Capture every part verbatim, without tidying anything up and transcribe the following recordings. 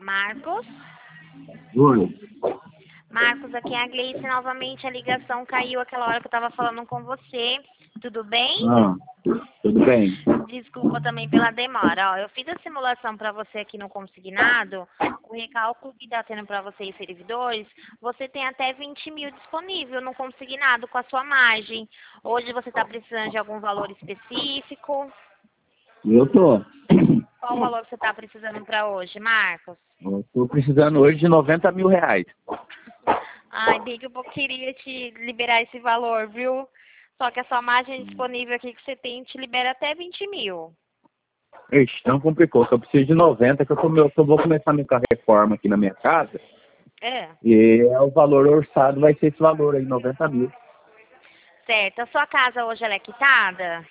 Marcos? Oi. Marcos, aqui é a Gleice novamente. A ligação caiu aquela hora que eu estava falando com você. Tudo bem? Ah, tudo bem. Desculpa também pela demora. Ó, eu fiz a simulação para você aqui no consignado. O recálculo que está tendo para você e servidores, você tem até vinte mil disponível no consignado com a sua margem. Hoje você está precisando de algum valor específico? Eu tô. Qual o valor que você está precisando para hoje, Marcos? Eu tô precisando hoje de noventa mil reais. Ai, bem que eu queria te liberar esse valor, viu? Só que a sua margem disponível aqui que você tem te libera até vinte mil. Ixi, não complicou. Eu preciso de noventa, que eu, tô, eu vou começar minha reforma aqui na minha casa. É. E é o valor orçado vai ser esse valor aí, noventa mil. Certo. A sua casa hoje ela é quitada?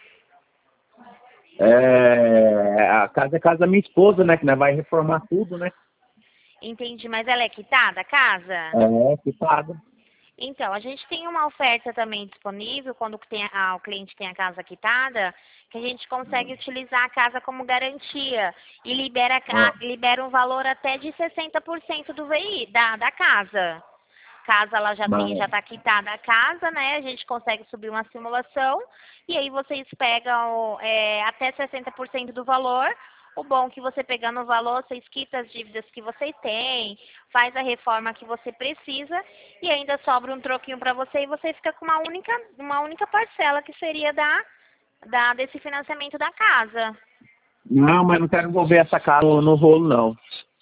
É, a casa é casa da minha esposa, né? Que nós vai reformar tudo, né? Entendi, mas ela é quitada, a casa? É, que paga. Então, a gente tem uma oferta também disponível, quando tem a, o cliente tem a casa quitada, que a gente consegue utilizar a casa como garantia e libera, a, libera um valor até de sessenta por cento do V I, da, da casa. Caso ela já tenha, já está quitada a casa, né? A gente consegue subir uma simulação e aí vocês pegam é, até sessenta por cento do valor. O bom é que você pegando o valor, vocês quitam as dívidas que você tem, faz a reforma que você precisa e ainda sobra um troquinho para você e você fica com uma única, uma única parcela que seria da, da, desse financiamento da casa. Não, mas não quero envolver essa casa no rolo, não.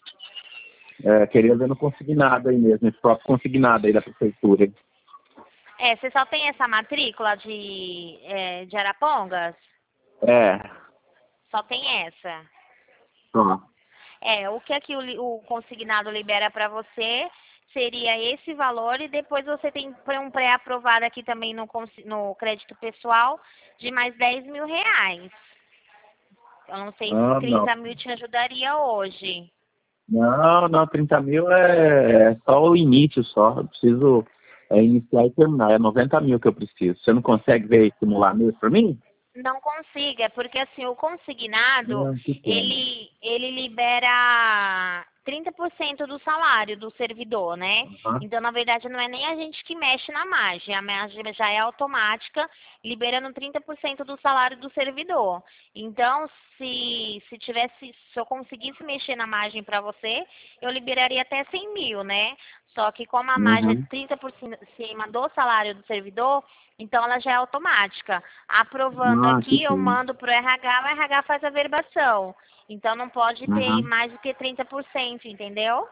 É, queria ver no consignado aí mesmo, esse próprio consignado aí da prefeitura. É, você só tem essa matrícula de, é, de Arapongas? É. Só tem essa? Ó. É, o que aqui o, o consignado libera para você seria esse valor e depois você tem um pré-aprovado aqui também no, no crédito pessoal de mais dez mil reais. Eu não sei se Ah, trinta não. mil te ajudaria hoje. Não, não, trinta mil é, é só o início só. Eu preciso é, iniciar e terminar. É noventa mil que eu preciso. Você não consegue ver e simular mesmo para mim? Não consiga, porque assim, o consignado, Não, que pena. ele, ele libera trinta por cento do salário do servidor, né? Uhum. Então, na verdade, não é nem a gente que mexe na margem, a margem já é automática, liberando trinta por cento do salário do servidor. Então, se, se tivesse, se eu conseguisse mexer na margem para você, eu liberaria até cem mil, né? Só que como a margem é Uhum. trinta por cima do salário do servidor, então ela já é automática. Aprovando Ah, que aqui, eu pena. mando para o R H, o R H faz a verbação. Então não pode ter Uhum. mais do que trinta por cento, entendeu?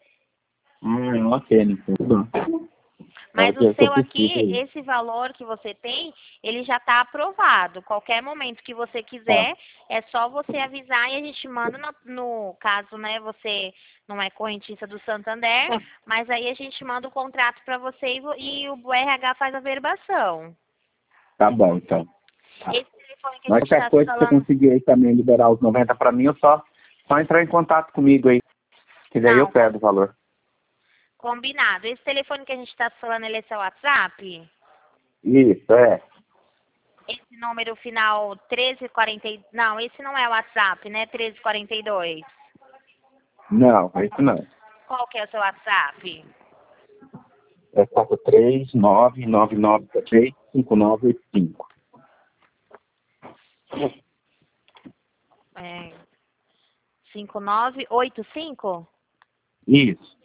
Hum, ok, então. Tudo bom. É o Mas o que que eu seu preciso aqui, aí. esse valor que você tem, ele já está aprovado. Qualquer momento que você Tá. quiser, é só você avisar e a gente manda no, no caso, né, você não é correntista do Santander, mas aí a gente manda o contrato para você e, vo- e o R H faz a verbação. Tá bom, então. Tá. Esse telefone que a Mas gente qualquer está coisa que você falando, conseguir aí também liberar os noventa para mim, eu só, só entrar em contato comigo aí. Que daí eu não, com- pego o valor. combinado. Esse telefone que a gente está falando, ele é seu WhatsApp? Isso, é. Esse número final treze quarenta e... Não, esse não é o WhatsApp, né? treze quarenta e dois. Não, isso não. Qual que é o seu WhatsApp? É quatro três nove nove nove três cinco nove oito cinco. É... cinco nove oito cinco? Isso.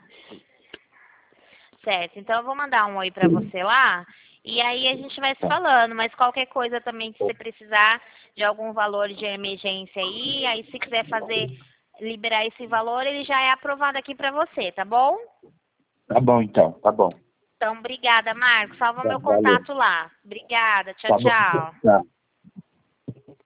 Certo, então eu vou mandar um oi pra você lá. E aí a gente vai se falando, mas qualquer coisa também que você precisar de algum valor de emergência aí, aí se quiser fazer, liberar esse valor, ele já é aprovado aqui pra você, tá bom? Tá bom, então. Tá bom. Então, obrigada, Marcos. Salva Tá, meu valeu. contato lá. Obrigada. Tchau, Tá bom. tchau. Tá.